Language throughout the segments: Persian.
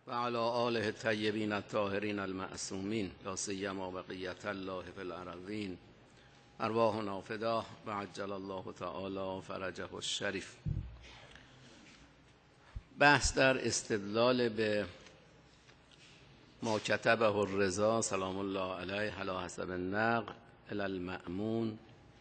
و علی آله الطیبین الطاهرین المعصومین لا سیما بقیة الله فی الارضین ارواحنا فداه و عجل الله تعالی فرجه الشریف. بحث در استدلال به ما کتبه الرضا سلام الله علیه علی حسب النقل الی المأمون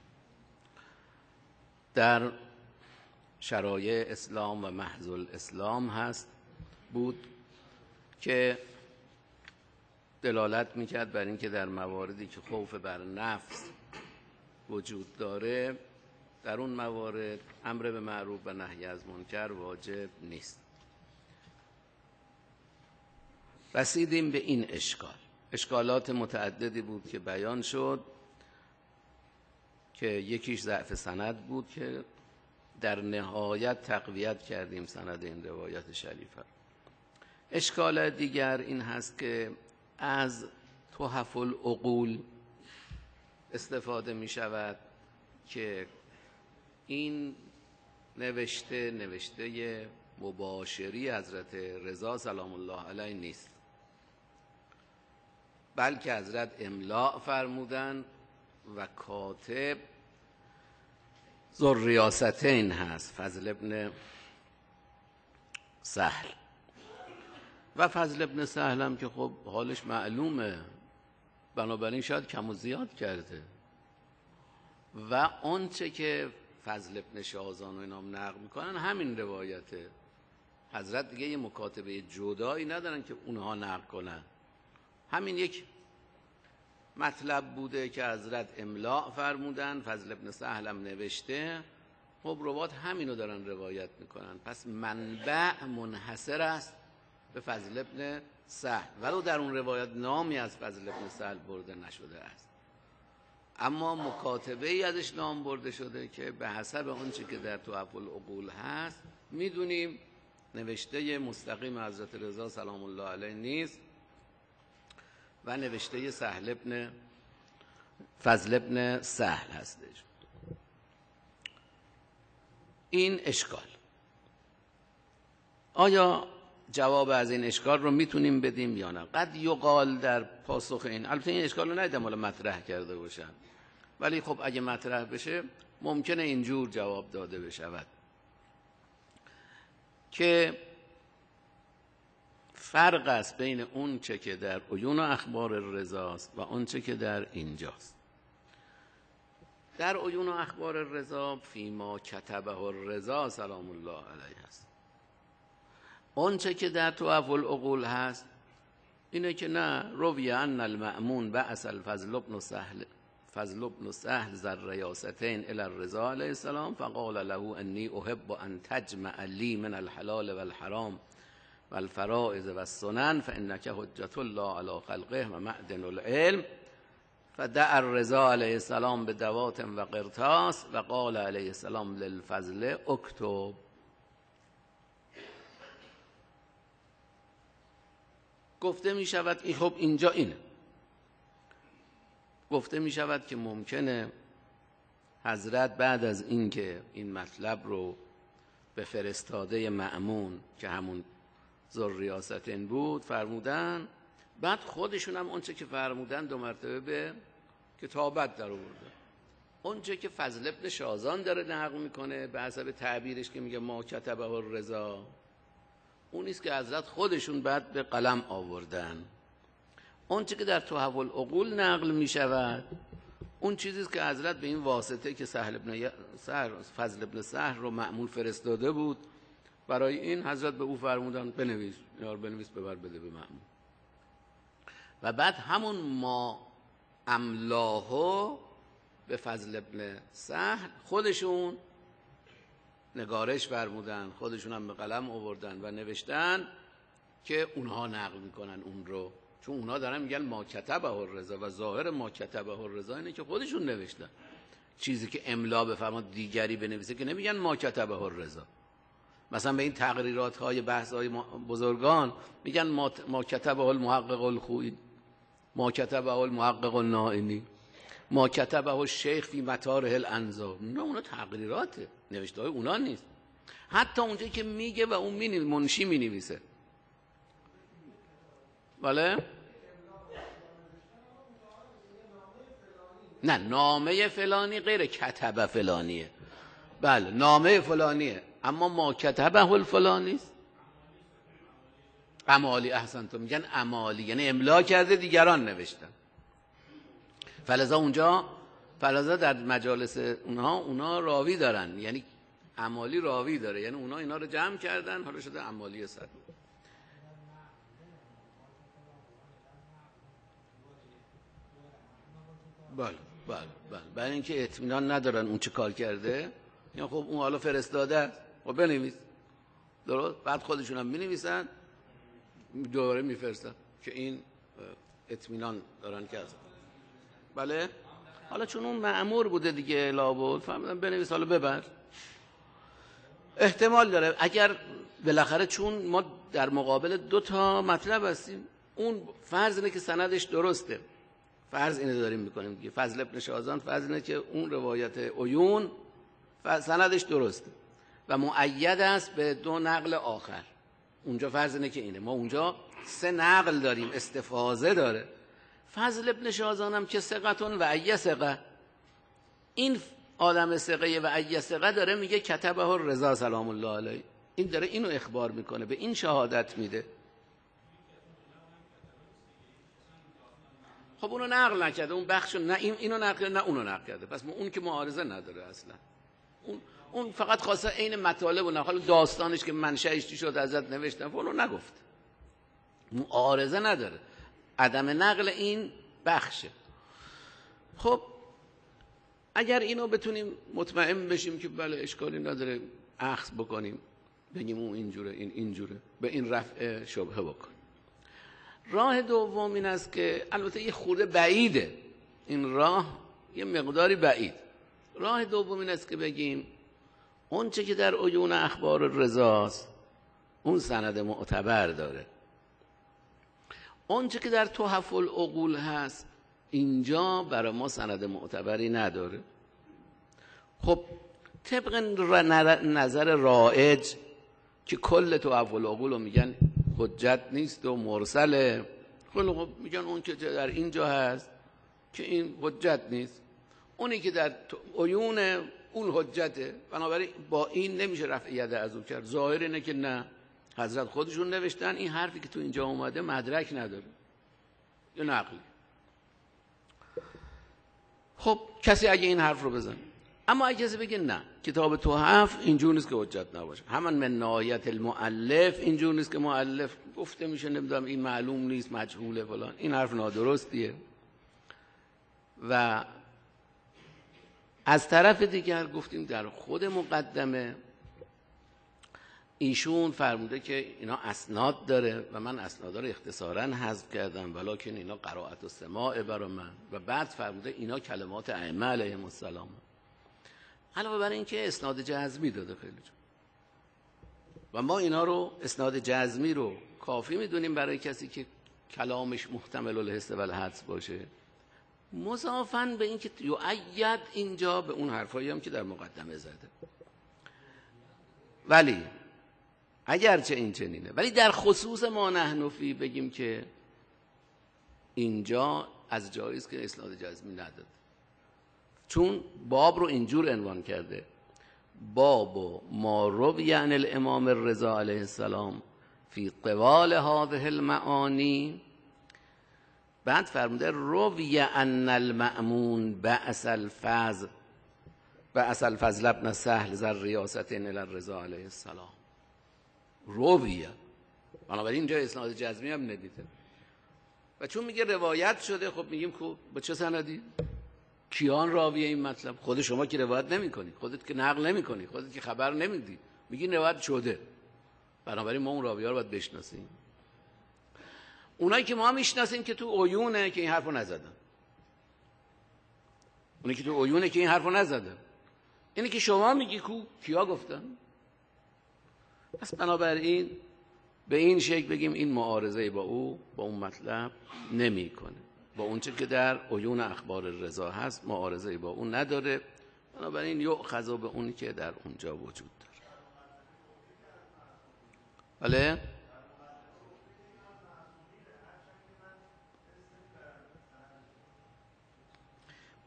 در شرایع اسلام و محض الاسلام هست بود که دلالت میکرد بر اینکه در مواردی که خوف بر نفس وجود داره در اون موارد امر به معروف و نهی از منکر واجب نیست. رسیدیم به این اشکالات متعددی بود که بیان شد که یکیش ضعف سند بود که در نهایت تقویت کردیم سند این روایت شریفه. اشکال دیگر این هست که از تحف العقول استفاده می شود که این نوشته مباشری حضرت رضا سلام الله علیه نیست، بلکه حضرت املاء فرمودن و کاتب ذوالریاستین هست، فضل ابن سهل. و فضل ابن سهل هم که خب حالش معلومه، بنابراین شاید کم و زیاد کرده و آنچه که فضل ابن شازان و اینام نقل میکنن همین روایته. حضرت دیگه یه مکاتبه جدایی ندارن که اونها نقل کنن، همین یک مطلب بوده که حضرت املاء فرمودن، فضل ابن سهل هم نوشته، خب روات همینو دارن روایت میکنن، پس منبع منحصر است به فضل ابن سهل، ولو در اون روایت نامی از فضل ابن سهل برده نشده است، اما مکاتبه ای ازش نام برده شده که به حسب آنچه که در تحف العقول هست میدونیم نوشته مستقیم حضرت رضا سلام الله علیه نیست و نوشته فضل ابن سهل هستش. این اشکال، آیا جواب از این اشکال رو میتونیم بدیم یا نه؟ قد یقال در پاسخ این، البته این اشکال رو ندیدم حالا مطرح کرده باشم، ولی خب اگه مطرح بشه ممکنه اینجور جواب داده بشود که فرق است بین اون چه که در عیون و اخبار رضاست و اون چه که در اینجاست. در عیون و اخبار رضا فیما کتبه الرضا سلام الله علیه است. اون چه که در تحف العقول هست اینه که نه، روی ان المأمون بعث الفضل ابن سهل ذوالریاستین الی الرضا علیه السلام فقال له انی احب ان تجمع لی من الحلال والحرام والفرائض والسنن فانک حجة الله علی خلقه و معدن العلم فدعا الرضا علیه السلام بدوات و قرطاس و قال علیه السلام للفضل اکتب. گفته می شود خب اینجا اینه، گفته می شود که ممکنه حضرت بعد از این که این مطلب رو به فرستاده مأمون که همون ذوالریاستین بود فرمودن، بعد خودشون هم اونچه که فرمودن دو مرتبه به کتابت در آورده. اونچه که فضل ابن شازان داره نقل میکنه به حسب تعبیرش که میگه ما کتبه الرضا، اون نیست که حضرت خودشون بعد به قلم آوردن. اون چیزی که در تحف العقول نقل می شود اون چیزی که حضرت به این واسطه که فضل ابن سهل رو مأمون فرستاده بود، برای این حضرت به او فرمودن بنویس، یار بنویس ببر بده به مأمون، و بعد همون ما املاهو به فضل ابن سهل خودشون نگارش فرمودن، خودشون هم به قلم آوردن و نوشتن که اونها نقل میکنن اون رو، چون اونها دارن میگن ما کتبه الرضا و ظاهر ما کتبه الرضا اینه که خودشون نوشتن. چیزی که املا بفرماد دیگری بنویسه که نمیگن ما کتبه الرضا. مثلا به این تقریرات های بحث های بزرگان میگن ما کتبه المحقق الخوئی، ما کتبه المحقق النائینی، ما کتبه الشیخ فی مطارح الانظار. اونا تقریراته، نوشته های اونا نیست. حتی اونجایی که میگه و اون منشی مینویسه بله؟ نه، نامه فلانی غیر کتب فلانیه. بله نامه فلانیه، اما ما کتبه الفلانی است. امالی، احسنتم، میگن امالی یعنی املا کرده دیگران نوشتن. فلذا در مجالس اونا راوی دارن، یعنی امالی راوی داره، یعنی اونا اینا رو جمع کردن حالا شده امالی صد. بله برای اینکه اطمینان ندارن اون چه کار کرده، یا خب اون حالا فرستاده است، خب بنویس، درست، بعد خودشون هم می‌نویسن دوباره میفرستن که این اطمینان دارن که از بله. حالا چون اون مأمور بوده دیگه لابد فهمیدن بنویس حالا ببر. احتمال داره اگر بالاخره چون ما در مقابل 2 تا مطلب هستیم، اون فرض اینه که سندش درسته، فرض اینه داریم میکنیم دیگه، فضل ابن شازان فرض اینه که اون روایت عیون سندش درسته و مؤید است به 2 نقل آخر. اونجا فرض اینه که اینه، ما اونجا 3 نقل داریم، استفاضه داره. فضل ابن شازان هم که ثقتون و ای ثقه، این آدم ثقه و ای ثقه داره میگه کتبه الرضا سلام الله علیه، این داره اینو اخبار میکنه، به این شهادت میده. خب اونو نقل نکرده، اون بخشو نه اینو نقل کرده نه اونو نقل کرده، پس اون که معارضه نداره اصلا. اون فقط خواسته عین مطالب و نقل داستانش که منشأش چی شد ازت نوشتن اونو نگفت، معارضه نداره، عدم نقل این بخشه. خب اگر اینو بتونیم مطمئن بشیم که بله اشکالی نداره اخذ بکنیم، بگیم اون اینجوره این اینجوره، به این رفع شبهه بکنیم. راه دوم این است که البته یه خورده بعیده، این راه یه مقداری بعید. راه دوم این است که بگیم اون چه که در عیون اخبار الرضاست اون سند معتبر داره، اون چه که در تحف العقول هست اینجا برای ما سند معتبری نداره. خب طبق نظر رائج که کل تحف العقول رو میگن حجت نیست و مرسله، خب میگن اون که در اینجا هست که این حجت نیست، اونی که در عیون اون حجته، بنابراین با این نمیشه رفع ید از او کرد. ظاهر اینه که نه، حضرت خودشون نوشتن این حرفی که تو اینجا اومده مدرک نداره یا نقلی. خب کسی اگه این حرف رو بزنه، اما اگه کسی بگه نه کتاب تحف اینجور نیست که حجت نباشه، همان من نهایت المؤلف اینجور نیست که مؤلف گفته میشه نمیدونم این معلوم نیست مجهوله فلان، این حرف نادرستیه. و از طرف دیگر گفتیم در خود مقدمه ایشون فرموده که اینا اسناد داره و من اسنادا رو اختصاراً حذف کردم ولکن اینا قرائت و سماع برای من، و بعد فرموده اینا کلمات ائمه علیهم السلام، علاوه بر این که اسناد جزمی داده خیلی جا. و ما اینا رو اسناد جزمی رو کافی میدونیم برای کسی که کلامش محتمل الحس و الحدس باشه، مضافاً به این که یؤید اینجا به اون حرفایی هم که در مقدمه زده. ولی اگرچه این چنینه، ولی در خصوص ما نحن فی بگیم که اینجا از جاییست که اسناد جزمی نداد، چون باب رو اینجور عنوان کرده باب ما روی عن الامام الرضا علیه السلام فی قوال هذه المعانی، بعد فرموده روی ان المأمون بعث الفضل ابن سهل ذر ریاست الی الرضا علیه السلام. رویه، بنابراین اینجا اسناد جزمی هم ندیده. و چون میگه روایت شده، خب میگیم خب با چه سندی؟ کیان راوی این مطلب؟ خود شما که روایت نمی کنی، خودت که نقل نمی کنی، خودت که خبر نمیدی، میگی روایت شده، بنابراین ما اون راوی ها رو باید بشناسیم. اونایی که ما میشناسیم که تو عیونه که این حرفو نزدن، اونایی که تو عیونه که این حرفو نزدن، اینی که شما میگی کو کیا گفتن؟ پس بنابراین به این شکل بگیم این معارضه با او با اون مطلب نمیکنه، با اون چه که در عیون اخبار الرضا هست معارضه با اون نداره، بنابراین یؤخذ به اون که در اونجا وجود داره. بله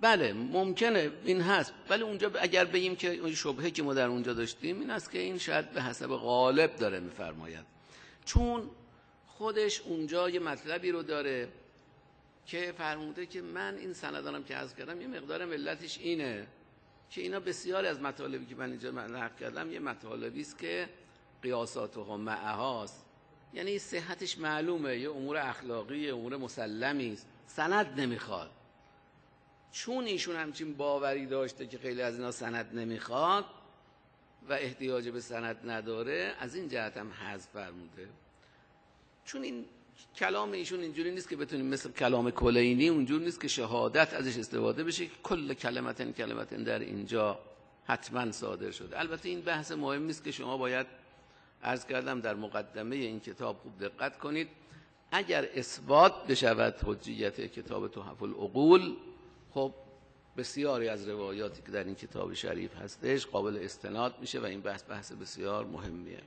بله ممکنه این هست، ولی اونجا اگر بگیم که اون شبهه که ما در اونجا داشتیم این است که این شاید به حسب غالب داره میفرماید، چون خودش اونجا یه مطلبی رو داره که فرموده که من این سندانم که عرض کردم یه مقدار ملتش اینه که اینا بسیاری از مطالبی که من اینجا نقل کردم یه مطالبی است که قیاساتهم معهاست، یعنی صحتش معلومه، یه امور اخلاقی، امور مسلمی است، سند نمیخواد. چون ایشون همچین باوری داشته که خیلی از اینا سند نمیخواد و احتیاج به سند نداره، از این جهت هم حذف فرموده. چون این کلام ایشون اینجوری نیست که بتونیم مثل کلام کلینی اونجور نیست که شهادت ازش استفاده بشه که کل کلمتن در اینجا حتما صادر شده. البته این بحث مهمی است که شما باید عرض کردم در مقدمه این کتاب خوب دقت کنید. اگر اثبات بشود حجیت کتاب تحف العقول، خب بسیاری از روایاتی که در این کتاب شریف هستش قابل استناد میشه و این بحث بسیار مهمیه.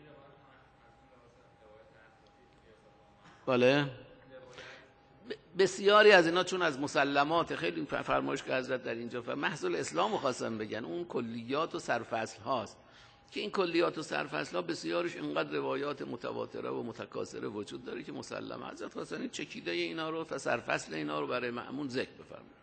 بله بسیاری از اینا چون از مسلمات خیلی فرمایش که حضرت در اینجا محض الاسلام خواستن بگن، اون کلیات و سرفصل هاست که این کلیات و سرفصل ها بسیارش اینقدر روایات متواتره و متکاثره وجود داره که مسلمه. حضرت خواستن چکیده اینا رو و سرفصل اینا رو برای مأمون ذکر بفرمایند.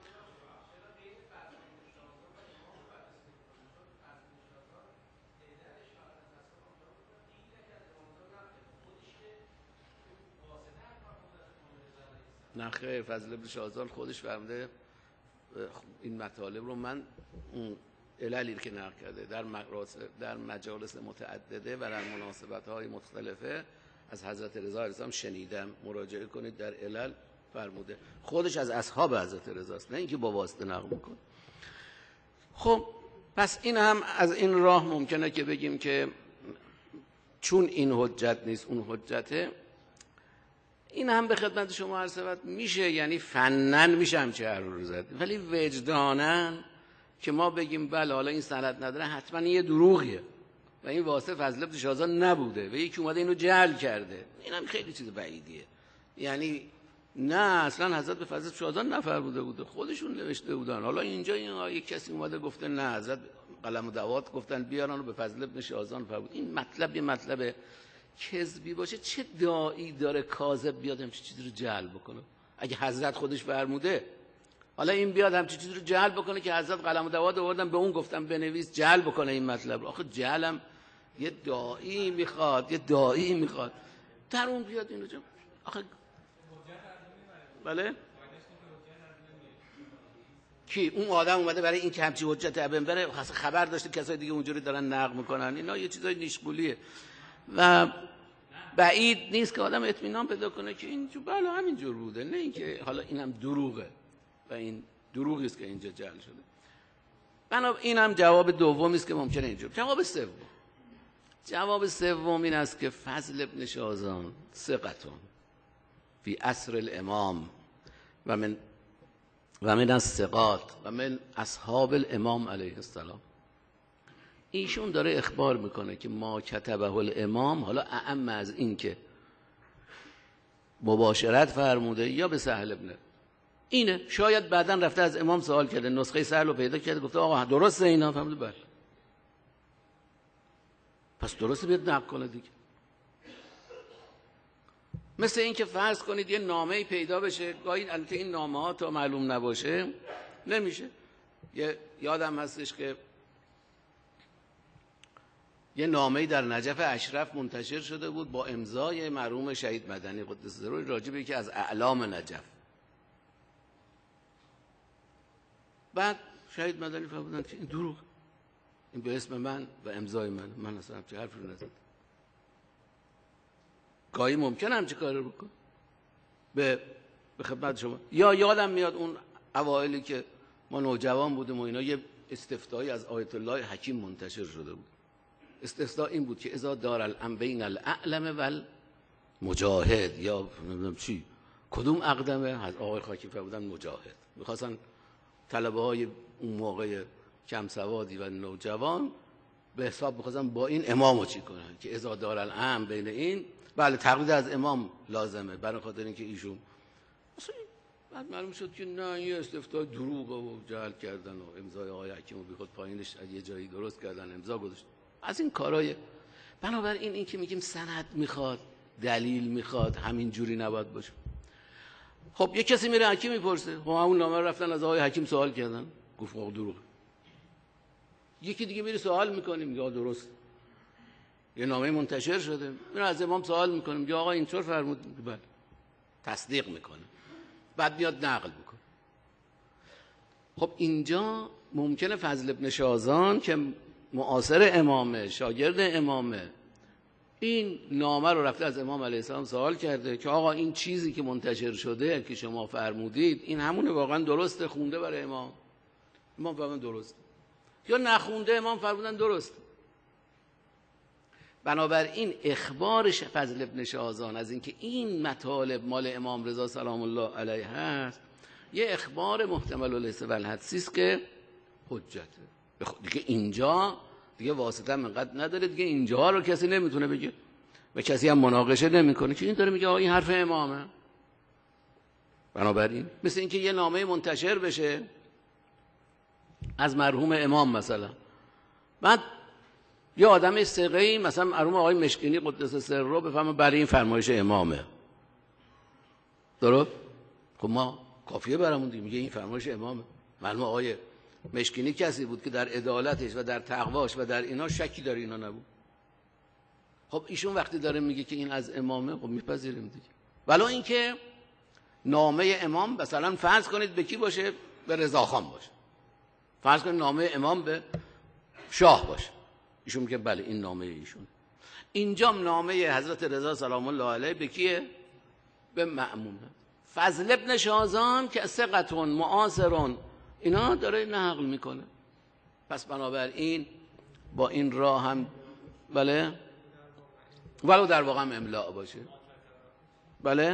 نه خیر، فضل بن شاذان خودش فرموده این مطالب رو من اون عللی که نقل کرده در مجالس متعدده و در مناسبت‌های مختلفه از حضرت رضا علیه شنیدم، مراجعه کنید در علل فرموده. خودش از اصحاب حضرت رضا است، نه اینکه با واسطه نقل میکنه. خب پس این هم از این راه ممکنه که بگیم که چون این حجت نیست اون حجته. این هم به خدمت شما عرض شود میشه، یعنی فنن میشه همچه هر رو زد، ولی وجدانن که ما بگیم بله حالا این سند نداره حتما یه دروغیه و این واسه فضل بن شاذان نبوده و یکی اومده اینو جعل کرده، این هم خیلی چیز بعیدیه. یعنی نه اصلا حضرت به فضل بن شاذان نفرموده بوده، خودشون نوشته بودن. حالا اینجا یک کسی اومده گفته نه حضرت قلم و دوات گفتن بیارن و به فضل بن شاذان فرمود. این مطلب یه مطلب کذبی باشه، چه داعی داره کاذب بیاد همچین چیزی رو جعل بکنه؟ اگه حضرت خودش فرموده، حالا این بیاد همچین چیزی رو جعل بکنه که حضرت قلم و دوات آوردن به اون گفتم بنویس، جعل بکنه این مطلب رو. آخه جعلم یه داعی میخواد، یه داعی میخواد در اون بیاد اینو جا. آخه بله کی اون آدم اومده برای این که همچین حجت ابن بره خبر داشته کسای دیگه اونجوری دارن نقل میکنن، اینا یه چیزای نیشگولیه و بعید نیست که آدم اطمینان پیدا کنه که اینجور بله همینجور بوده، نه اینکه حالا اینم دروغه و این دروغی است که اینجا جعل شده. این هم جواب دومی است که ممکنه اینجور. جواب سوم این است که فضل بن شاذان ثقتون فی عصر الامام و من الثقات و من اصحاب الامام علیه السلام. ایشون داره اخبار میکنه که ما کتبه الامام، حالا اعم از این که مباشرت فرموده یا به سهل ابن اینه، شاید بعداً رفته از امام سوال کرده، نسخه سهل رو پیدا کرده گفته آقا درسته اینا، فهمید بله پس درسته بیاد نقل کنه دیگه. مثل این که فرض کنید یه نامه‌ای پیدا بشه، گاهی البته این نامه ها تا معلوم نباشه نمیشه. یادم هستش که یه نامه‌ای در نجف اشرف منتشر شده بود با امضای مرحوم شهید مدنی قدس سره راجع به یکی از اعلام نجف. بعد شهید مدنی فرمودن که این دروغ، این به اسم من و امضای من اصلا همچه حرف رو نزد. گاهی ممکنه همچه کار رو بکن به خدمت شما. یا یادم میاد اون اوائلی که ما نوجوان بودیم و اینا، یه استفتایی از آیت الله حکیم منتشر شده بود. استفتاء این بود که اذا دار الامر بین الاعلم و المجاهد، یا نمیدونم چی کدوم اقدمه، از آقای خاکی فرمودن مجاهد. میخواستن طلبه های اون موقع کم سوادی و نوجوان به حساب میخواستن با این امامو چی کنن که اذا دار الامر بین این، بله تقلید از امام لازمه برای خاطر اینکه ایشون بعد معلوم شد که نه، یه استفتاء دروغه و جعل کردن و امضای آقای حکیم رو بیخود پایینش از یه جایی درست کردن امضا گذاشت. از این کارهای بنابراین این که میگیم سند میخواد، دلیل میخواد، همین جوری نباید باشه. خب یه کسی میره حکیم میپرسه، خب همون نامه رفتن از آقای حکیم سوال کردن، گفت آقا دروغه. یکی دیگه میره سوال میکنه، میگه درست. یه نامه منتشر شده، میره از امام سوال میکنه، میگه آقا اینطور فرمود، بله، تصدیق میکنه، بعد میاد نقل میکنه. خب اینجا ممکنه فضل ابن شازان که معاصر امامه، شاگرد امامه، این نامه رو رفته از امام علیه السلام سوال کرده که آقا این چیزی که منتشر شده که شما فرمودید این همونه، واقعا درسته؟ خونده برای امام فرمودن درست، یا نخونده امام فرمودن درست. بنابراین اخبار فضل ابن شازان از اینکه این مطالب مال امام رضا سلام الله علیه هست، یه اخبار محتمل الحس و الحدسی است که حجته. دیگه اینجا دیگه واسطه منقدر نداره، دیگه اینجا رو کسی نمیتونه بگه و کسی هم مناقشه نمیکنه که این داره میگه این حرف امامه. بنابراین مثل اینکه یه نامه منتشر بشه از مرحوم امام مثلا، بعد یه آدم ثقه‌ای مثلا مرحوم آقای مشکینی قدس سره بفهمه برای این فرمایش امامه، درست؟ خب ما کافیه برامون دیگه، میگه این فرمایش امامه. مرحوم آقای مشکینی کسی بود که در عدالتش و در تقواش و در اینا شکی داره اینا نبود. خب ایشون وقتی داره میگه که این از امامه، خب میپذیریم دیگه. ولو اینکه نامه امام مثلا فرض کنید به کی باشه؟ به رضاخان باشه. فرض کنید نامه امام به شاه باشه، ایشون میگه بله این نامه ایشون. اینجا نامه حضرت رضا سلام الله علیه به کیه؟ به مأمون. فضل ابن شازان که ثقتون معاصرون اینا داره نقل میکنه، پس بنابراین با این راه هم بله، ولو در واقع هم املاء باشه، بله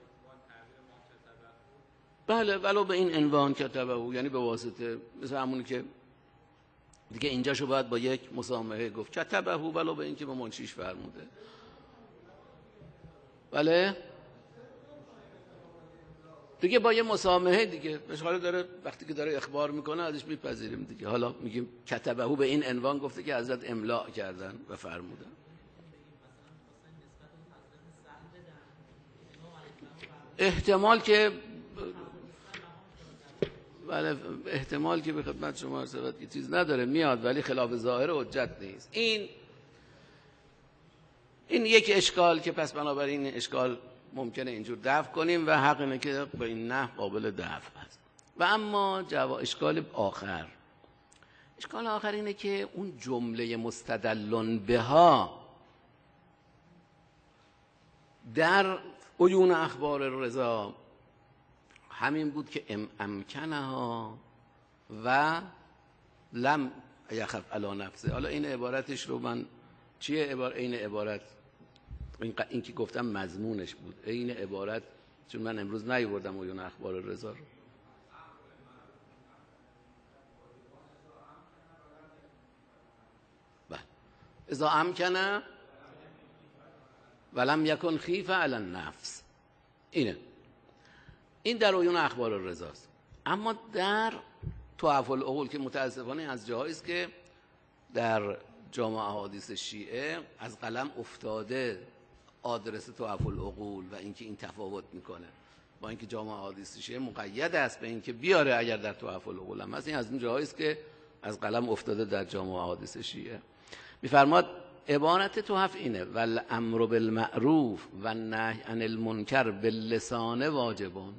بله، ولو به این عنوان کتبه، یعنی به واسطه، مثل همونی که دیگه اینجاشو باید با یک مسامحه گفت کتبه، ولو به این که به منشیش فرموده، بله دیگه با یه مسامحه دیگه اشغال داره، وقتی که داره اخبار میکنه ازش میپذیریم دیگه. حالا میگیم کتبه به این عنوان گفته که حضرت املاء کردن و فرمودن. احتمال که بله، احتمال که به خدمت شما عرض شود که چیز نداره میاد، ولی خلاف ظاهر حجت نیست. این یک اشکال که پس بنابراین اشکال ممکنه اینجور دفع کنیم و حق اینه که به این نحو قابل دفع هست. و اما اشکال آخر اینه که اون جمله مستدلن بها در عیون اخبار رضا همین بود که امکنها و لم یخف علی نفسه. حالا این عبارتش رو من چیه این عبارت، این که گفتم مضمونش بود، این عبارت چون من امروز نیاوردم عیون اخبار رضا رو. بله، اذا امکنه ولم یکن خیفه علی النفس، این در عیون اخبار رضاست. اما در تحف العقول که متاسفانه از جاهایی است که در جامع احادیث شیعه از قلم افتاده آدرس تحف العقول و اینکه این تفاوت میکنه، با اینکه جامع احادیث شیعه مقید است به اینکه بیاره اگر در تحف العقول هم هست، این از اون جاهایی است که از قلم افتاده در جامع احادیث شیعه. میفرماد عبارت تحف اینه: والامر بالمعروف و النهی عن المنکر باللسان واجبون.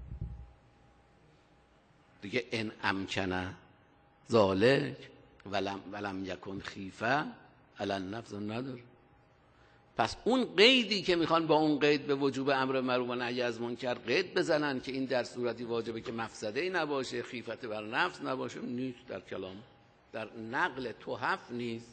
دیگه ان امکنه ذالک ولم یکن خیفه علی النفس نداره. پس اون قیدی که میخوان با اون قید به وجوب امر معروف و نهی از منکر قید بزنن که این در صورتی واجبه که مفسده‌ای نباشه، خیفت بر نفس نباشه، نیست در کلام، در نقل تحف نیست.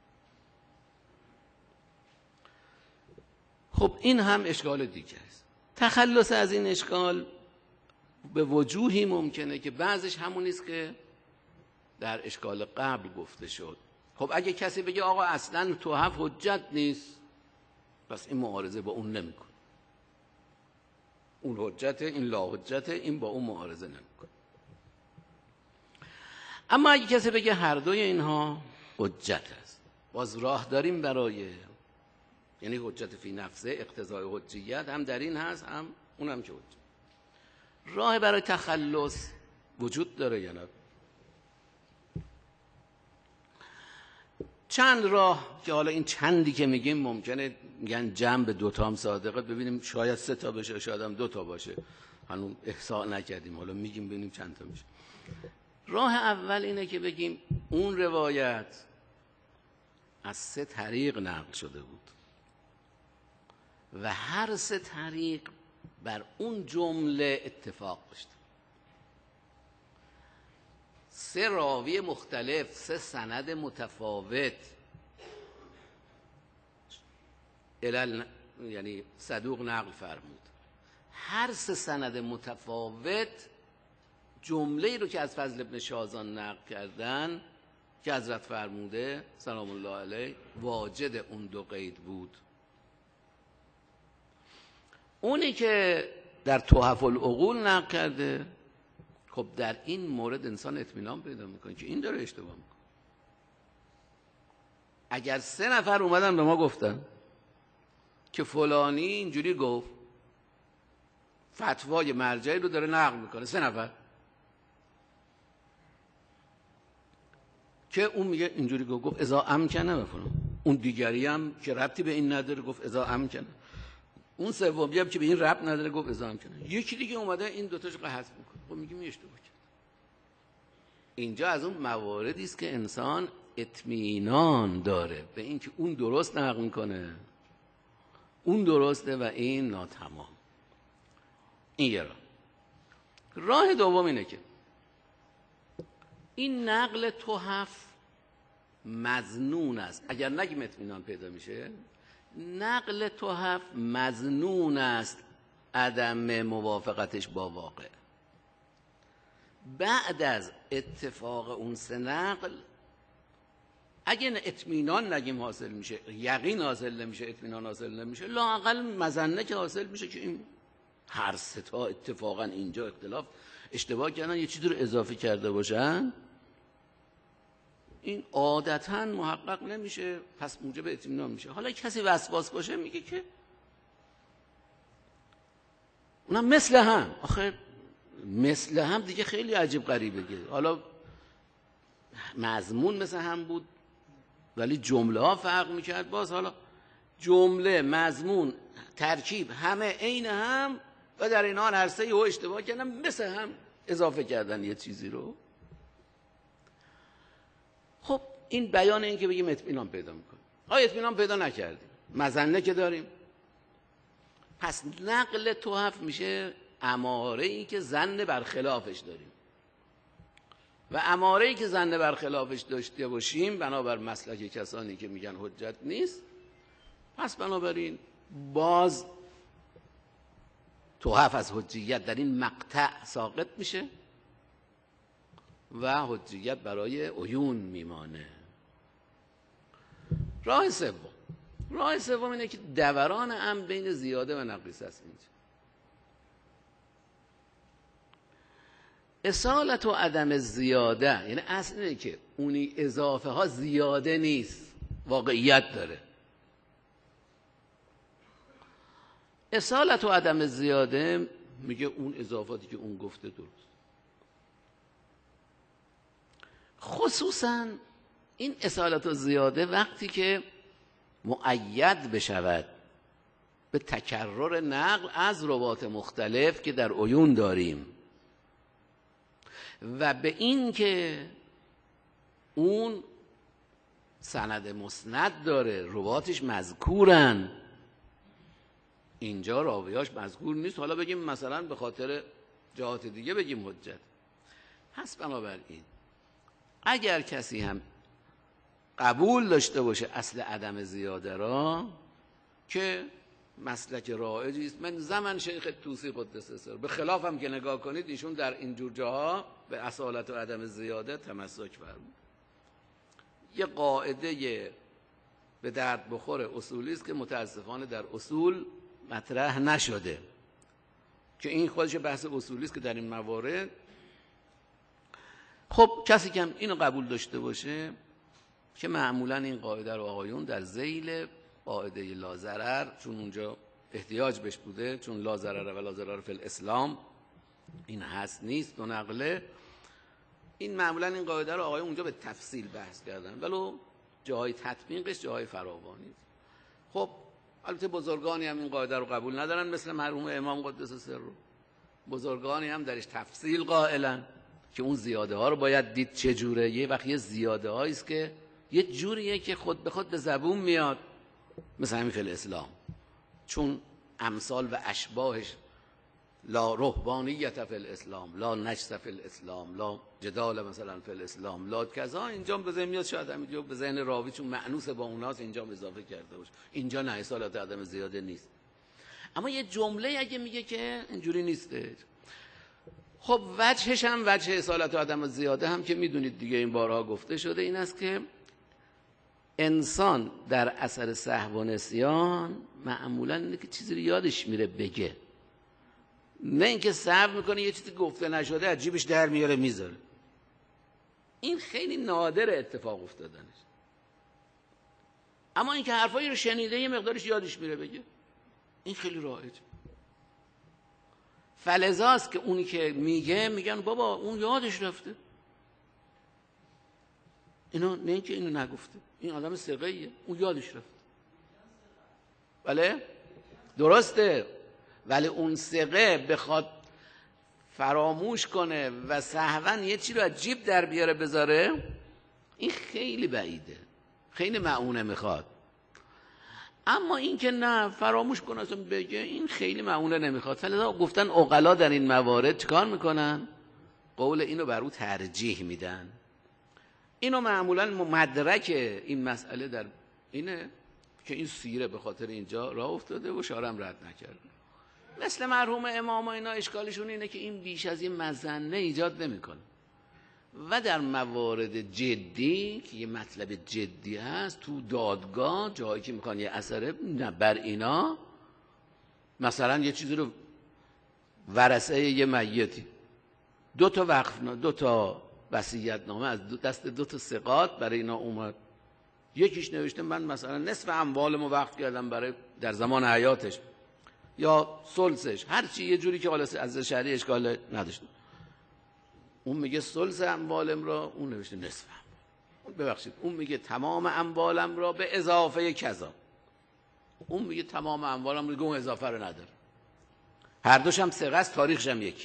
خب این هم اشکال دیگه است. تخلص از این اشکال به وجوهی ممکنه که بعضش همون است که در اشکال قبل گفته شد. خب اگه کسی بگه آقا اصلا تحف حجت نیست، پس این معارضه با اون نمیکنه. اون حجته، این لا حجته، این با اون معارضه نمیکنه. اما اگه کسی بگه هر دوی اینها حجت است، باز راه داریم برای، یعنی حجت فی نفسه، اقتضای حجیت هم در این هست، هم اونم که حجت. راه برای تخلص وجود داره یا نه؟ چند راه که حالا این چندی که میگیم ممکنه میگن جمع به 2 تا هم صادقه، ببینیم شاید 3 تا بشه، شاید هم 2 تا باشه، هنوز احصاء نکردیم، حالا میگیم ببینیم چند تا میشه. راه اول اینه که بگیم اون روایت از 3 طریق نقل شده بود و هر 3 طریق بر اون جمله اتفاق داشته. 3 راوی مختلف، 3 سند متفاوت، یعنی صدوق نقل فرمود. هر 3 سند متفاوت جمله رو که از فضل ابن شازان نقل کردن که حضرت فرموده سلام الله علیه واجد اون 2 قید بود. اونی که در تحف العقول نقل کرده، خب در این مورد انسان اطمینان پیدا میکنه که این داره اشتباه میکنه. اگر 3 نفر اومدن به ما گفتن که فلانی اینجوری گفت، فتوای مرجعی رو داره نقل میکنه، 3 نفر که اون میگه اینجوری گفت اذا امکنه بفرم، اون دیگری هم که ربطی به این نداره گفت اذا امکنه، اون سومی هم که به این ربط نداره گفت اذا امکنه، یکی دیگه اومده این 2 تاشو حذف میکنه، خب میگیم اشتباه کرد. اینجا از اون مواردی است که انسان اطمینان داره به این که اون درست نقل میکنه، اون درسته و این ناتمام. این یه راه دوم اینه که این نقل تحف مظنون است. اگر نگیم اطمینان پیدا میشه، نقل تحف مظنون است عدم موافقتش با واقع. بعد از اتفاق اون 3 نقل اگه اطمینان نگیم حاصل میشه، یقین حاصل نمیشه، اطمینان حاصل نمیشه، لااقل مظنه که حاصل میشه که این هر 3 تا اتفاقا اینجا اختلاف اشتباه کردن، یه چیزی رو اضافه کرده باشن، این عادتا محقق نمیشه، پس موجب اطمینان میشه. حالا کسی وسواس باشه میگه که اونم مثل هم، آخه مثل هم دیگه خیلی عجیب غریبه که حالا مضمون مثل هم بود ولی جمله ها فرق میکرد، باز حالا جمله، مضمون، ترکیب همه عین هم و در این حال هر 3 یهو اشتباه کردن مثل هم اضافه کردن یه چیزی رو. خب این بیان این که بگیم اطمینان پیدا میکنه. آیا اطمینان پیدا نکردیم؟ مظنه که داریم. پس نقل تحف میشه اماره ای که ظن برخلافش داریم و اماره ای که ظن برخلافش داشته باشیم بنابر مسلک کسانی که میگن حجت نیست، پس بنابراین باز تحف از حجیت در این مقطع ساقط میشه و حجیت برای عیون میمانه. راه سوم اینه که دوران هم بین زیاده و نقیص است. اینجا اصالت و عدم زیاده، یعنی اصل اینه که اونی اضافه ها زیاده نیست، واقعیت داره. اصالت و عدم زیاده میگه اون اضافاتی که اون گفته درست. خصوصا این اصالت و زیاده وقتی که مؤید بشود به تکرر نقل از روات مختلف که در عیون داریم و به این که اون سند مسند داره، رواتش مذکورن، اینجا راویاش مذکور نیست، حالا بگیم مثلا به خاطر جهات دیگه بگیم حجت. پس بنابراین اگر کسی هم قبول داشته باشه اصل عدم زیاده را که مسلک رایجی است، من زمان شیخ طوسی قدس سر، به خلاف هم که نگاه کنید ایشون در اینجور جاها به اصالت و عدم زیاده تمسک فرمود. یه قاعده به درد بخور اصولی است که متاسفانه در اصول مطرح نشده، که این خودش بحث اصولی است که در این موارد خب کسی که هم اینو قبول داشته باشه که معمولا این قاعده رو آقایون در ذیل قاعده لا ضرر، چون اونجا احتیاج بهش بوده، چون لا ضرر و لا ضرر فی الاسلام این هست نیست دو نقله، این معمولا این قاعده رو آقایون اونجا به تفصیل بحث کردن، ولو جاهای تطبیقش جاهای فراوانی. خب البته بزرگانی هم این قاعده رو قبول ندارن، مثل مرحوم امام قدس سره. بزرگانی هم درش تفصیل قائلن که اون زیاده ها رو باید دید چجوره. یه وقت یه زیاده هایی است که یه جوریه که خود به خود به زبون میاد، مثل همین فی الاسلام، چون امثال و اشباهش لا رهبانیت فی الاسلام، لا نجس فی الاسلام، لا جدال مثلا فی الاسلام، لا کذا، اینجا به ذهن میاد، شاید همینجا به ذهن راوی چون مأنوس با اوناست اینجا اضافه کرده باشه، اینجا نه اصالت عدم زیاده نیست. اما یه جمله اگه میگه که اینجوری نیسته، خب وجهش هم وجه اصالت و عدم زیاده هم که میدونید دیگه، این بارها گفته شده، این است که انسان در اثر سهو و نسیان معمولا اینه که چیزی رو یادش میره بگه، نه اینکه سهو میکنه یه چیزی گفته نشده از جیبش در میاره میذاره. این خیلی نادر اتفاق افتادنش. اما اینکه حرفایی رو شنیده یه مقدارش یادش میره بگه، این خیلی رایجه. فلذاست که اونی که میگه میگن بابا اون یادش رفته، اینو نه اینکه اینو نگفته، این آدم ثقه‌ایه، اون یادش رفته. بله درسته، ولی اون ثقه بخواد فراموش کنه و سهواً یه چی رو از جیب در بیاره بذاره، این خیلی بعیده، خیلی معونه میخواد. اما این که نه فراموش کنه اصلا بگه، این خیلی معونه نمیخواد. فلذا گفتن عقلا در این موارد چیکار میکنن؟ قول اینو بر او ترجیح میدن. اینو معمولا مدرک این مسئله در اینه که این سیره به خاطر اینجا راه افتاده و شارم رد نکرده. مثل مرحوم امام و اینا اشکالشون اینه که این بیش از این مظنه ایجاد نمیکنه و در موارد جدی که یه مطلب جدی هست تو دادگاه، جایی که میخوان یه اثره بر اینا، مثلا یه چیزی رو ورثه یه میتی، 2 تا وقف، 2 تا وصیت نامه از دست 2 تا ثقات برای اینا اومد، یکیش نوشته من مثلا نصف اموالمو وقف کردم برای در زمان حیاتش، یا ثلثش، هر چی یه جوری که حالا از شرعی اشکال نداشت. اون میگه ثلث اموالم را، اون نوشته نصف اموال. ببخشید، اون میگه تمام اموالم را به اضافه کذا، اون میگه تمام اموالم رو، اون اضافه رو نداره. هر دوش هم ثقه است، تاریخش هم یکی.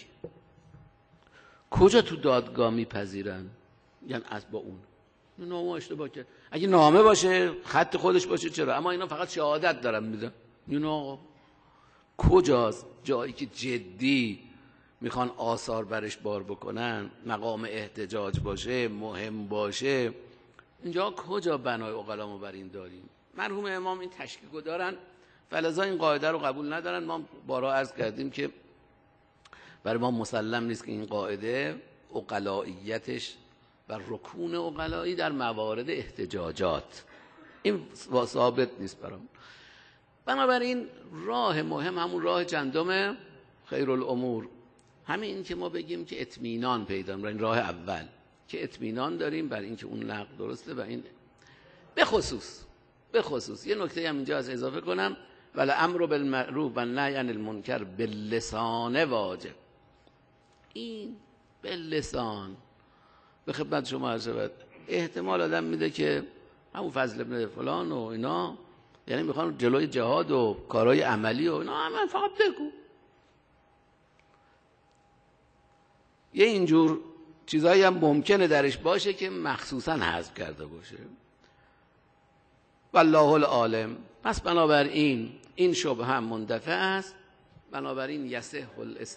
کجا تو دادگاه میپذیرن؟ یعنی از با اون نامه اشتباه کرد، اگه نامه باشه خط خودش باشه چرا، اما اینا فقط شهادت دارن میدن. اینا کجاست جایی که جدی میخوان آثار برش بار بکنن، مقام احتجاج باشه، مهم باشه، اینجا کجا بنای عقلامو بر این داریم؟ مرحوم امام این تشکیکو دارن، فلذا این قاعده رو قبول ندارن. ما بارها عرض کردیم که برای ما مسلم نیست که این قاعده عقلاییتش و رکون عقلایی در موارد احتجاجات این ثابت نیست برام. بنابراین راه مهم همون راه چندم خیرالامور، همین این که ما بگیم که اطمینان پیدا کنیم، این راه اول که اطمینان داریم بر این که اون نقل درسته. و این به خصوص یه نکته هم اینجا از اضافه کنم، ولی امر بالمعروف و نهی عن المنکر باللسان واجب. این باللسان به خدمت شما عرض شود، احتمال آدم میده که همون فضل ابن فلان و اینا، یعنی میخوان جلوی جهاد و کارهای عملی و اینا، من فقط بگو. یه اینجور چیزایی هم ممکنه درش باشه که مخصوصا حذف کرده باشه، والله العالم. پس بنابراین این شبهه هم مندفع است. بنابراین یصح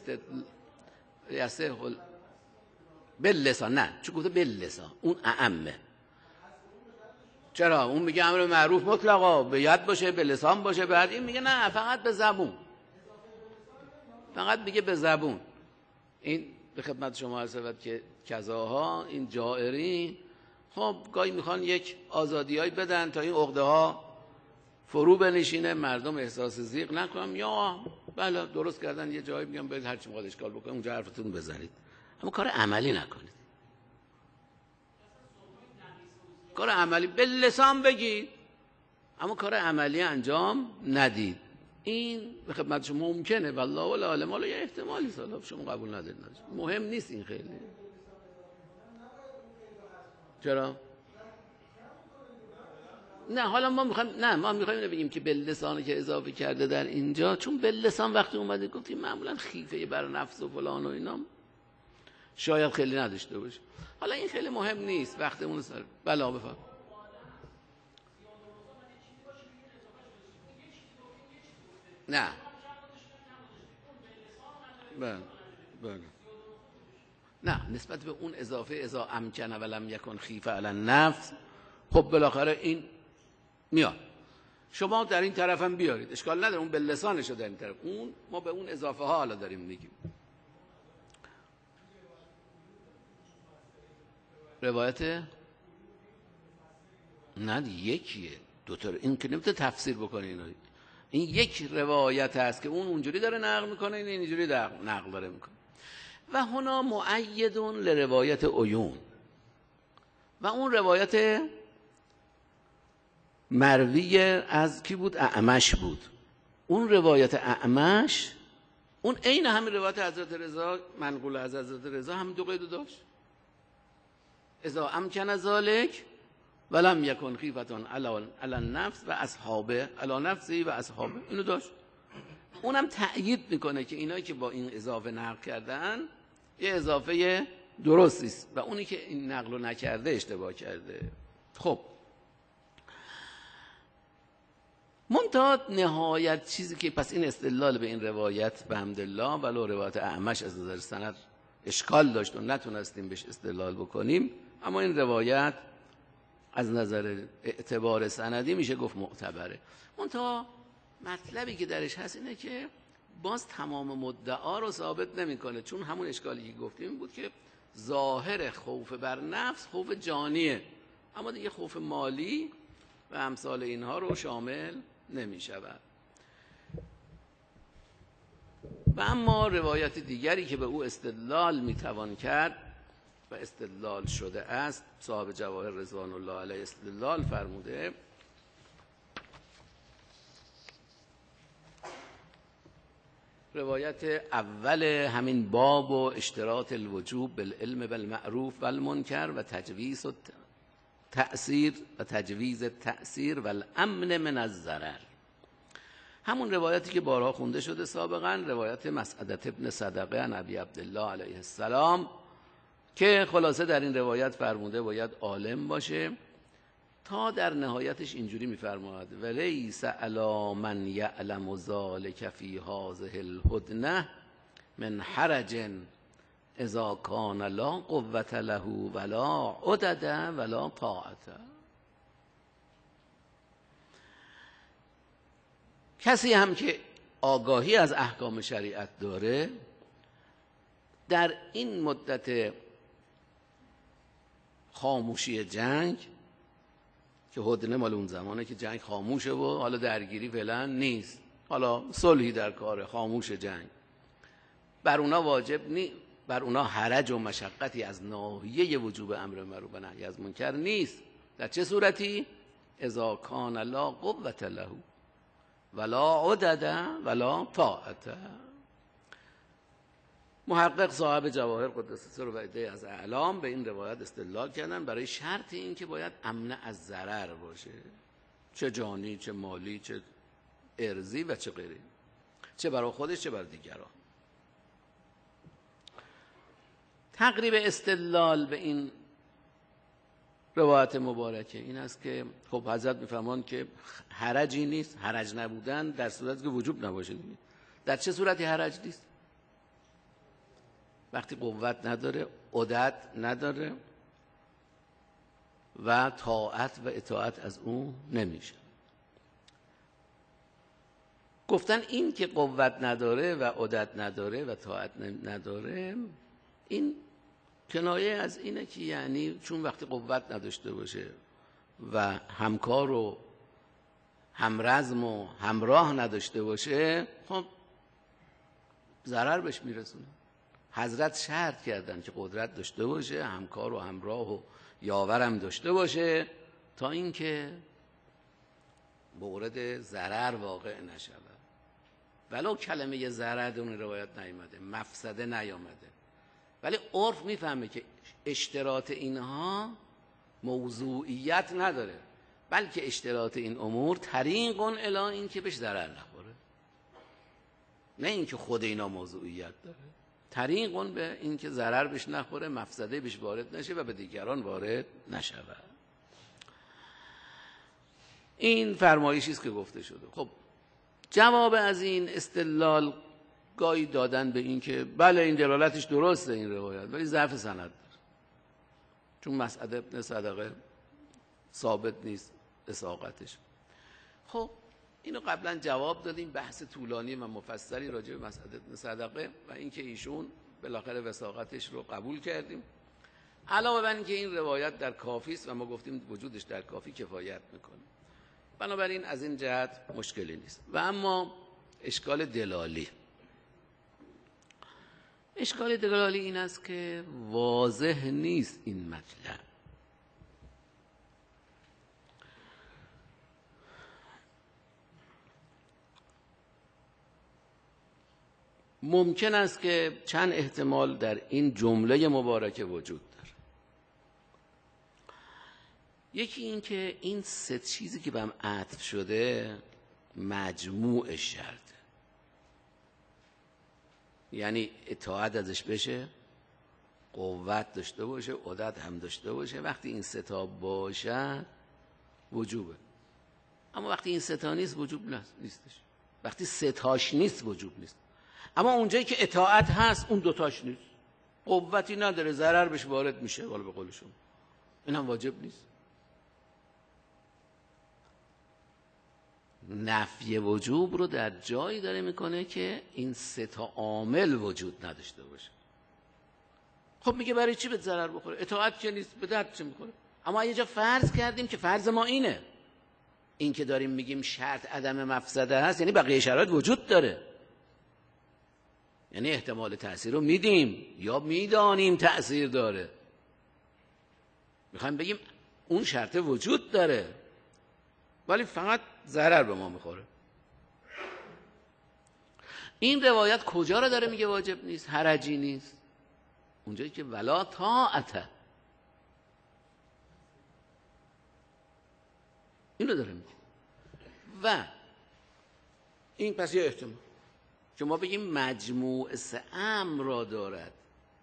باللسان، نه چون گفته باللسان اون اعمه. چرا؟ اون میگه امر معروف مطلقا به ید باشه، به لسان باشه، بعد این میگه نه فقط به زبون، فقط میگه به زبون. این به خدمت شما عرض شود که کذاها این جائرین خب گاهی میخوان یک آزادیایی بدن تا این عقده ها فرو بنشینه، مردم احساس ضیق نکنن، یا بله درست کردن یه جایی میگم برید هر چی میخواد اشکال بکنه اونجا حرفتون بزنید، اما کار عملی نکنید. کار عملی به لسان بگید اما کار عملی انجام ندید. این به خدمت شما ممکنه والله ولا عالم، حالا یه احتمالی سالا شما قبول ندارید، مهم نیست این خیلی. چرا؟ نه حالا ما میخوایم اینو بگیم که به لسانی که اضافه کرده در اینجا، چون به لسان وقتی اومده گفتیم معمولا خیفه بر نفس و فلان و اینا شاید خیلی نداشته باشه. حالا این خیلی مهم نیست وقتمون سر. بله بفرم. نه بله نه، نسبت به اون اضافه اذا امکن ولم یکن خیفه علی النفس، خب بالاخره این میاد. شما در این طرف هم بیارید اشکال نداره، اون به لسانشو در این طرف، اون ما به اون اضافه ها حالا داریم میگیم. روایت نه یکیه، دو تا، این که نمیتونه تفسیر بکنه اینا. این یک روایت هست که اون اونجوری داره نقل میکنه، این اینجوری نقل داره میکنه. و هنا مؤید لروایت عیون، و اون روایت مروی از کی بود؟ اعمش بود. اون روایت اعمش اون عین همین روایت حضرت رضا، منقول از حضرت رضا، هم دو قید داشت. اذا امکن ذلک ولم یکن خیفتون علی النفس و اصحابه، علی نفسی و اصحابه، اینو داشت. اونم تأیید میکنه که اینایی که با این اضافه نقل کردن یه اضافه درستی است و اونی که این نقلو نکرده اشتباه کرده. خب منتها نهایت چیزی که پس این استدلال به این روایت به حمدالله ولو روایت اعمش از نظر سند اشکال داشت و نتونستیم بهش استدلال بکنیم، اما این روایت از نظر اعتبار سندی میشه گفت معتبره. منتها مطلبی که درش هست اینه که باز تمام مدعا رو ثابت نمیکنه، چون همون اشکالی که گفتیم بود که ظاهر خوف بر نفس خوف جانیه، اما دیگه خوف مالی و امثال اینها رو شامل نمی شود. و اما روایت دیگری که به او استدلال میتوان کرد و استدلال شده است، صاحب جواهر رضوان الله علیه استدلال فرموده روایت اول همین باب و اشتراط الوجوب بالعلم بالمعروف والمنکر و تجویز تأثیر و تجویز تأثیر و الامن من الضرر، همون روایتی که بارها خونده شده سابقا، روایت مسعدة ابن صدقه عن ابی عبدالله علیه السلام، که خلاصه در این روایت فرموده باید عالم باشه، تا در نهایتش اینجوری میفرماید ولیس علی من یعلم ذلک فی هذه الهدنه من حرج اذا کان لا قوة له ولا عدد ولا طاعت. کسی هم که آگاهی از احکام شریعت داره در این مدت خاموشی جنگ، که هدنه مال اون زمانه که جنگ خاموشه و حالا درگیری فعلا نیست، حالا صلحی در کار، خاموش جنگ، بر اونا واجب بر اونا حرج و مشقتی از ناحیه وجوب امر معروف و نهی از منکر نیست. در چه صورتی؟ اذا کان لا قوة له ولا عدد ولا طاعت. محقق صاحب جواهر قدس سر و عده از اعلام به این روایت استدلال کردن برای شرط این که باید امن از ضرر باشه، چه جانی، چه مالی، چه ارضی و چه غیره، چه برای خودش چه برای دیگران. تقریب استدلال به این روایت مبارکه این است که خب حضرت میفرمان که حرجی نیست، حرج نبودن در صورتی که وجوب نباشه. در چه صورتی حرج نیست؟ وقتی قوت نداره، عدد نداره و طاعت و اطاعت از اون نمیشه. گفتن این که قوت نداره و عدد نداره و طاعت نداره، این کنایه از اینه که یعنی چون وقتی قوت نداشته باشه و همکار و همرزم و همراه نداشته باشه، خب ضرر بهش میرسونه. حضرت شرط کردن که قدرت داشته باشه، همکار و همراه و یاورم داشته باشه، تا اینکه مورد ضرر واقع نشود. ولو کلمه ضرر در اون روایت نیامده، مفسده نیامده، ولی عرف میفهمه که اشتراط اینها موضوعیت نداره، بلکه اشتراط این امور طریق الی این که بهش ضرر نخوره، نه اینکه خود اینا موضوعیت داره، طریق به این که ضرر بهش نخوره، مفسده بهش وارد نشه و به دیگران وارد نشود. این فرمایشی است که گفته شده. خب جواب از این استدلال گاهی دادن به این که بله این دلالتش درسته این روایت، ولی ضعف سند داره، چون مسعد ابن صدقه ثابت نیست اساقتش. خب اینو قبلا جواب دادیم، بحث طولانی و مفصلی راجع به مسعد ابن صدقه و اینکه ایشون بالاخره وثاقتش رو قبول کردیم. علاوه بر اینکه این روایت در کافی است و ما گفتیم وجودش در کافی کفایت میکنه، بنابراین از این جهت مشکلی نیست. و اما اشکال دلالی، اشکال دلالی این است که واضح نیست این مطلب. ممکن است که چند احتمال در این جمله مبارکه وجود داره. یکی این که این سه چیزی که به هم عطف شده مجموع شرطه، یعنی اطاعت ازش بشه، قوت داشته باشه، عدت هم داشته باشه. وقتی این سه تا باشه وجوبه، اما وقتی این سه تا نیست وجوب نیستش. وقتی سه تاش نیست وجوب نیست. اما اونجایی که اطاعت هست اون دوتاش نیست، قوتی نداره، ضرر بهش وارد میشه، والا به قول شما این هم واجب نیست. نفی وجوب رو در جایی داره میکنه که این سه تا عامل وجود نداشته باشه. خب میگه برای چی به ضرر بخوره؟ اطاعت که نیست، به درد چه میخوره؟ اما یه جا فرض کردیم که فرض ما اینه، این که داریم میگیم شرط عدم مفسده هست، یعنی بقیه شرایط وجود داره، یعنی احتمال تأثیر رو میدیم یا میدانیم تأثیر داره. میخوایم بگیم اون شرط وجود داره ولی فقط ضرر به ما میخوره. این روایت کجا رو داره میگه واجب نیست، حرجی نیست؟ اونجایی که ولا طاعته، اینو داره میگه. و این پس یه احتمال که ما بگیم مجموع سه امر را دارد،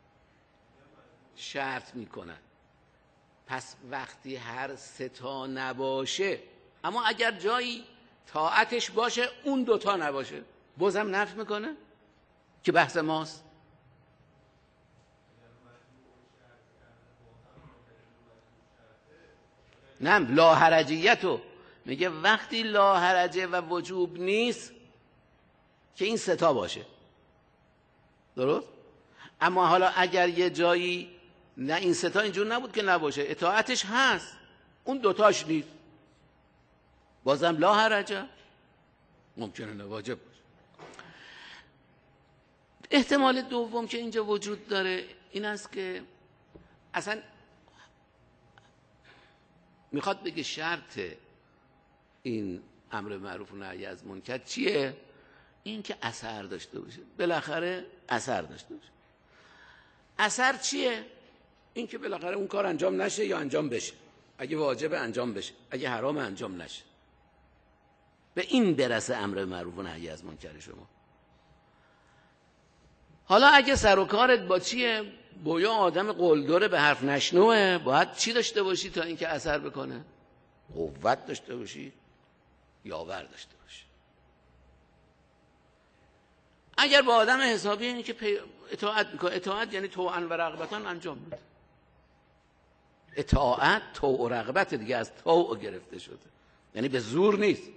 شرط میکنن. پس وقتی هر سه تا نباشه، اما اگر جایی طاعتش باشه اون دوتا نباشه، بازم نفی میکنه که بحث ماست. نه، لاحرجیتو میگه وقتی لاحرجه و وجوب نیست که این سه تا باشه، درست؟ اما حالا اگر یه جایی نه این سه تا اینجور نبود که نباشه، اطاعتش هست اون دوتاش نیست، بازم لاحرجه، ممکنه نواجب باشه. احتمال دوم که اینجا وجود داره این است که اصلا میخواد بگه شرط این امر معروف و نهی از منکر چیه؟ این که اثر داشته باشه، بالاخره اثر داشته باشه. اثر چیه؟ این که بالاخره اون کار انجام نشه یا انجام بشه، اگه واجب انجام بشه، اگه حرام انجام نشه، به این برسه امر معروف و نهی از منکر شما. حالا اگه سر و کارت با چیه؟ گویا آدم قلدره، به حرف نشنوه، باید چی داشته باشی تا اینکه اثر بکنه؟ قوت داشته باشی، یاور داشته باشی. اگر با آدم حسابی اینی که اطاعت میکنه، اطاعت یعنی طوعا و رغبتان انجام میده. اطاعت طوع و رغبت دیگه، از طوع گرفته شده، یعنی به زور نیست.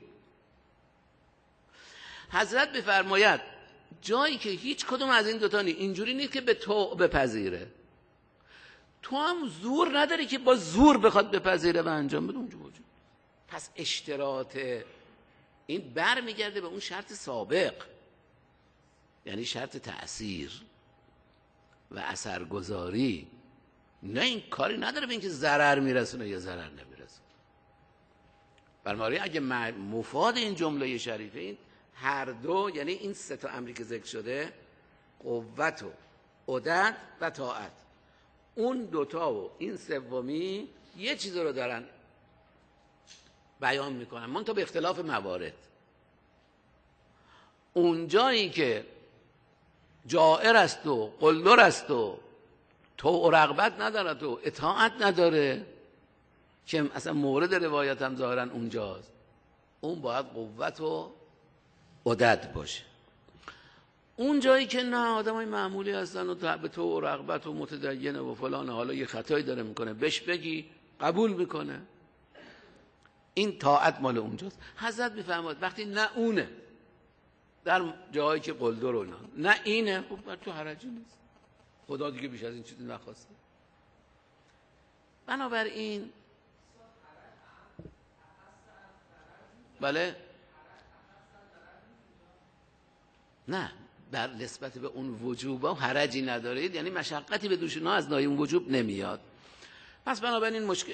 حضرت بفرماید جایی که هیچ کدوم از این دوتا نیست، اینجوری نیست که به طوع بپذیره، تو هم زور نداری که با زور بخواد بپذیره و انجام بده، اونجا وجود. پس اشتراط این بر میگرده به اون شرط سابق. یعنی شرط تأثیر و اثرگذاری. نه این کاری نداره به اینکه ضرر میرسونه یا ضرر نمیرسونه. بنابراین اگه مفاد این جمله شریفه این هر دو، یعنی این سه تا امری که ذکر شده، قوت و عدد و طاعت، اون دوتا و این سومی یه چیز رو دارن بیان میکنن، منتها به اختلاف موارد. اون جایی که جائر است و قلدر است و طوع و رغبت ندارد و اطاعت نداره، که اصلا مورد روایت هم ظاهرا اونجاست، اون باید قوت و عدد باشه. اون جایی که نه، آدمای معمولی هستن و به طوع و رغبت و متدینه و فلان، حالا یه خطایی داره میکنه، بهش بگی قبول میکنه، این طاعت مال اونجاست. حضرت میفرماد وقتی نه اونه در جایی که قلدر و نه اینه، خب تو حرجی نیست، خدا دیگه بیش از این چیزی نخواسته. بنابراین بله، نه در نسبت به اون وجوبا حرجی ندارید، یعنی مشقتی به دوش اونا از نای اون وجوب نمیاد. پس بنابراین مشکل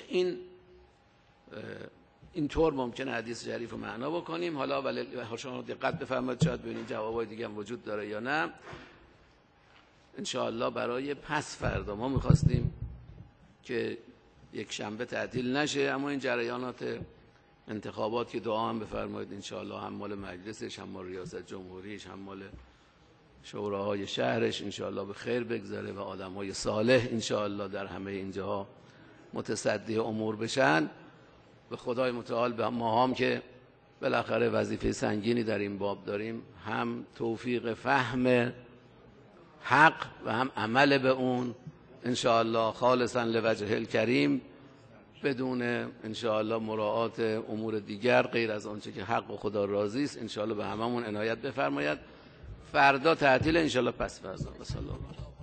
این طور ممکنه حدیث شریف رو معنا بکنیم. حالا ولی شما دقت بفرمایید، شاید ببینید جوابای دیگه هم وجود داره یا نه. انشاءالله برای پس فردا ما میخواستیم که یک شنبه تعطیل نشه، اما این جریانات انتخابات که دعا هم بفرمایید انشاءالله، هم مال مجلسش، هم مال ریاست جمهوریش، هم مال شوراهای شهرش، انشاءالله به خیر بگذره و آدمای صالح انشاءالله در همه اینجاها متصدی امور بشن. به خدای متعال به ما هم که بالاخره وظیفه سنگینی در این باب داریم، هم توفیق فهم حق و هم عمل به اون انشاءالله خالصا لوجه الکریم، بدون انشاءالله مراعات امور دیگر غیر از آنچه که حق و خدا راضی است، انشاءالله به هممون عنایت بفرماید. فردا تعطیل، انشاءالله پس فردا.